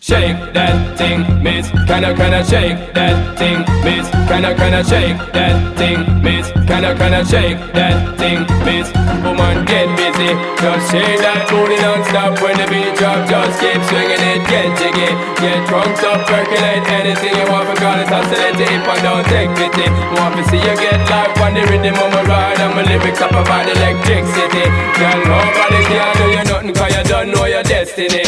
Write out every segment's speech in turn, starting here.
Shake that thing, miss. Kinda shake that thing, miss. Kinda shake that thing, miss. Kinda shake that thing, miss. Woman, get busy. Just shake that booty non-stop when the beat drop. Just keep swinging it, get jiggy. Get drunk, up, percolate anything you want. Because it's oscillate if I don't take pity. Want to see you get life on the rhythm of my ride. And my lyrics up about electricity. Girl, nobody can do you nothing cause you don't know your destiny.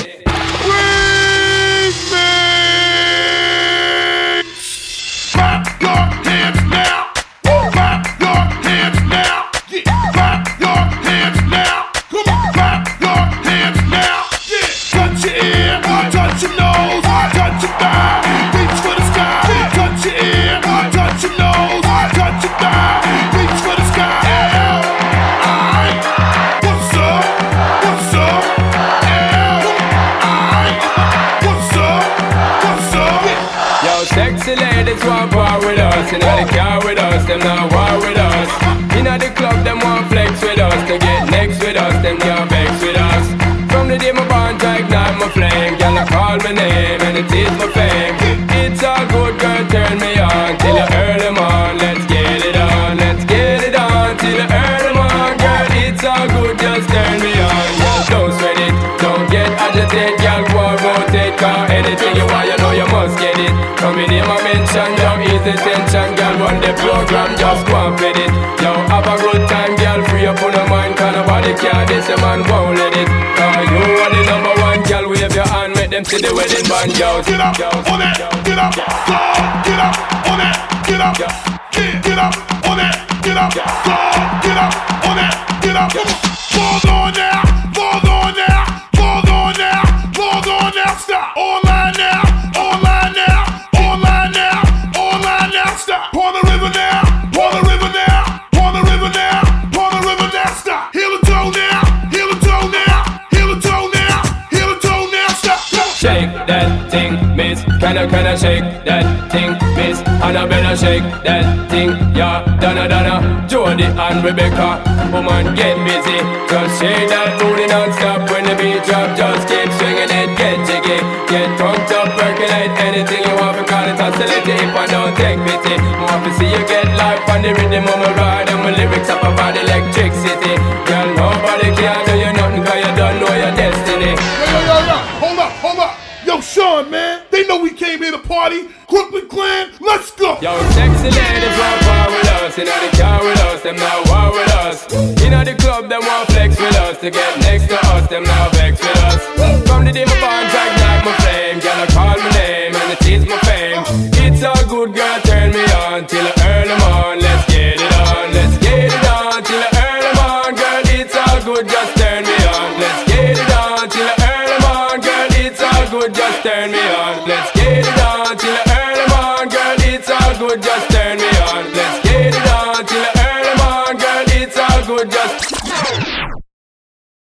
Sexy ladies want war with us. Inna the car with us, them not war with us. Inna the club, them want flex with us. To get next with us, them can't vex with us. From the day my bond, I ignite my flame. Girl, I call my name and it is my fame. It's all good, girl, turn me on till you earn them on. Let's get it on, let's get it on till you earn them on. Girl, it's all good, just turn me on. Girl, don't sweat it, don't get agitated. Girl, go and rotate, cause anything you want, you know you must get it. Come in here, my mention, yo, ease the tension. Girl, run the program, just go and fit it. Yo, have a good time, girl, free up on your mind. Cause nobody care, this a man won't let it. Cause you are the number one, girl, wave your hand, make them see the wedding band, yo. Get up on it, get up, go, get up on it, get up, get up on it, get up, go, get up on it, get up. Balls on there, balls on there, balls on there, balls on there, stop. Online now, online now, online now, online now, stop. Pour the river now, pour the river now, pour the river now, pour the river now, stop. Heel the toe now, heel the toe now, heel the toe now, heel the toe now, stop. Shake that thing, miss. Kinda shake that thing, miss. Annabella shake that thing, yeah. Donna, Jody and Rebecca. Woman, get busy. Just shake that booty non-stop when the beat drop. Just keep swinging it, get jiggy. Get drunk, up, percolate anything you want. Because it's oscillate if I don't take pity. Want to see you get life on the rhythm of my ride. And my lyrics up about electricity. Girl, nobody can do you nothing cause you don't know your destiny. Yo, hold up. Yo, Sean, man, they know we came here to party. Crooklyn Clan, let's go. Yo, sexy ladies want war with us. Inna the car with us, them not war with us. Inna the club, them want flex with us. To get next to us, them not vex with us. From the day my bond, I ignite my flame. Girl, I call my name and it is my fame. It's all good, girl, turn me on till I earn them on. Let's get it on, let's get it on till I earn them on. Girl, it's all good, just turn me on. Let's get it on till I earn them on. Girl, it's all good, just turn me on. Let's get it on till I earn them on. Girl, it's all good, just